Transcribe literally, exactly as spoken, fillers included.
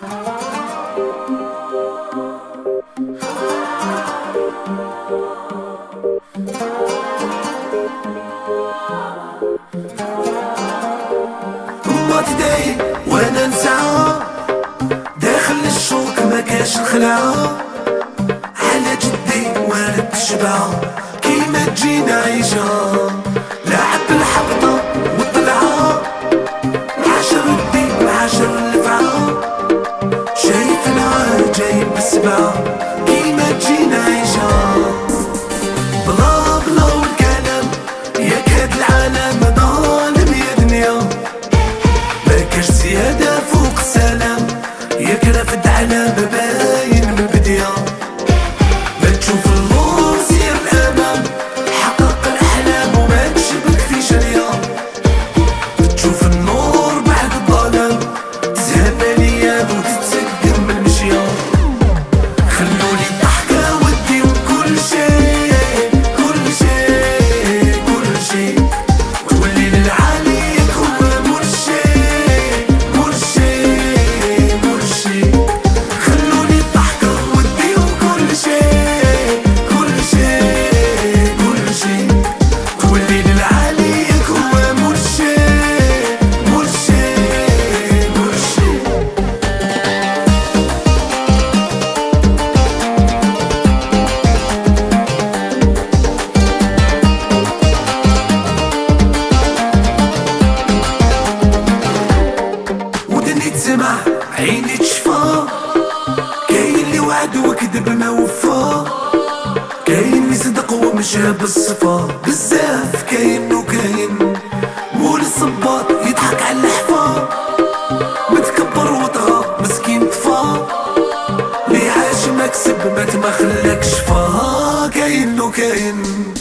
ماضي دايق وانا نسعى داخل الشوك ما كاش الخلعة على جدي وارد الشبعة كيما تجينا عيشة لعب الحبطة والطلعة عشر الدين عشر الفعة شايف العار جايب بالسبعة كيما تجينا عيشة بلا بلا والكلام ياك هاد العالم ظالم يا دنيا مكاش زيادة فوق السلام ياك رافد على باين من البداية ما تشوف النور سير الأمام حقق الأحلام وما تشبك في شرية تشوف النور بعد الظلام تزهق الأيام وتتسقم من المشية خلولي الضحكة وديو كل شيء كل شيء كل شيء وتولي للعاليك هو مرشي مرشي مرشي خلولي الضحكة وديو كل شيء كل شيء كل شيء تولي للعاليك هو مرشي مرشي مرشي ودني تسمع عيني تشفى كاين اللي وعد وكذب ما وفى كاين اللي صدق ومشى بالصفا بزاف كاين وكاين مول الصباط يضحك على الحفا متكبر وطغى مسكين طفا لي عاش ما كسب مات ما خلاك شفا كاين وكاين